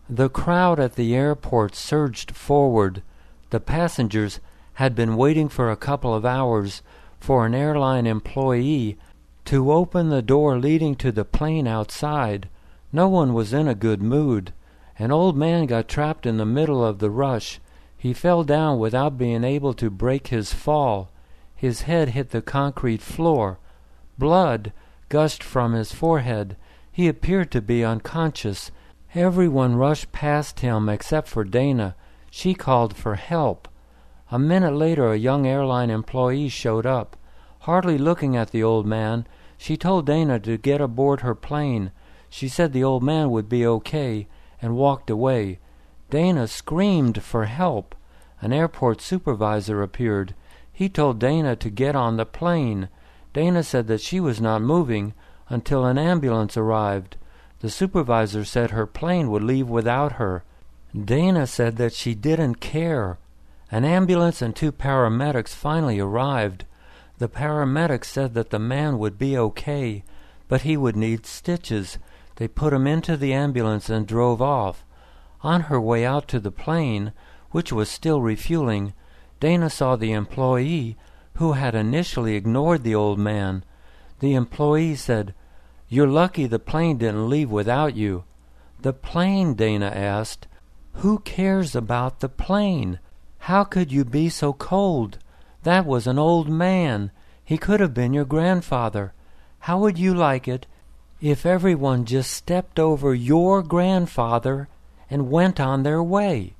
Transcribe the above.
The crowd at the airport surged forward. The passengers had been waiting for a couple of hours for an airline employee to open the door leading to the plane outside. No one was in a good mood. An old man got trapped in the middle of the rush. He fell down without being able to break his fall. His head hit the concrete floor. Blood gushed from his forehead. He appeared to be unconscious. Everyone rushed past him except for Dana. She called for help. A minute later, a young airline employee showed up. Hardly looking at the old man, she told Dana to get aboard her plane. She said the old man would be okay, and walked away. Dana screamed for help. An airport supervisor appeared. He told Dana to get on the plane. Dana said that she was not moving until an ambulance arrived. The supervisor said her plane would leave without her. Dana said that she didn't care. An ambulance and 2 paramedics finally arrived. The paramedics said that the man would be okay, but he would need stitches. They put him into the ambulance and drove off. On her way out to the plane, which was still refueling, Dana saw the employee who had initially ignored the old man. The employee said, "You're lucky the plane didn't leave without you." "The plane?" Dana asked. "Who cares about the plane? How could you be so cold? That was an old man. He could have been your grandfather. How would you like it if everyone just stepped over your grandfather and went on their way?"